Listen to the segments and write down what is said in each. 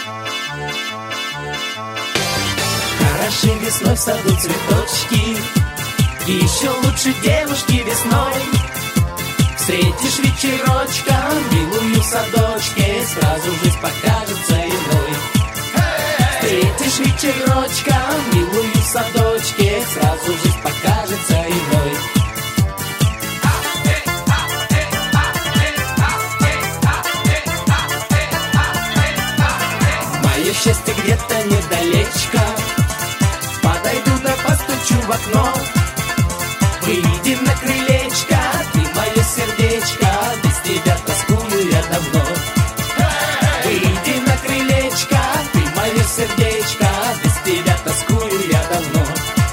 Хороши весной в саду цветочки, еще лучше девушки весной. Встретишь вечерочком милую в садочке, сразу жизнь покажется иной. Встретишь вечерочком милую в садочке, сразу жизнь покажется иной. Мое счастье где-то недалечко, подойду да постучу в окно. Выйди на крылечко, ты мое сердечко, без тебя тоскую я давно. Выйди на крылечко, ты мое сердечко, без тебя тоскую я давно.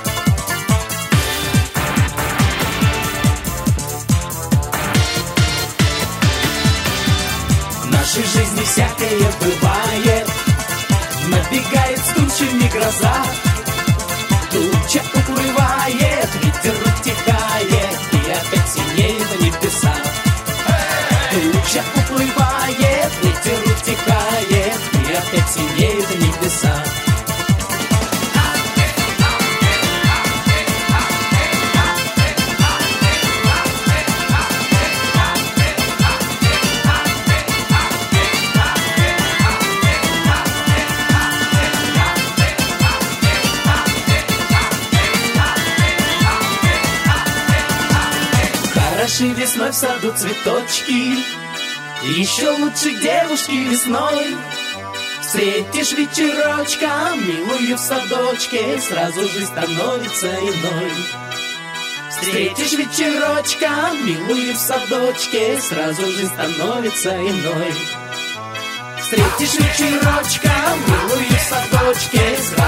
В нашей жизни всякое бывает, набегает с тучами гроза. Туча уплывает, ветер утихает, и опять синеют небеса. Туча уплывает, ветер утихает, и опять синеют небеса. Хороши весной в саду цветочки, еще лучше девушки весной. Встретишь вечерочком милую в садочке, сразу жизнь становится иной. Встретишь вечерочком милую в садочке, сразу жизнь становится иной. Встретишь вечерочком милую в садочке,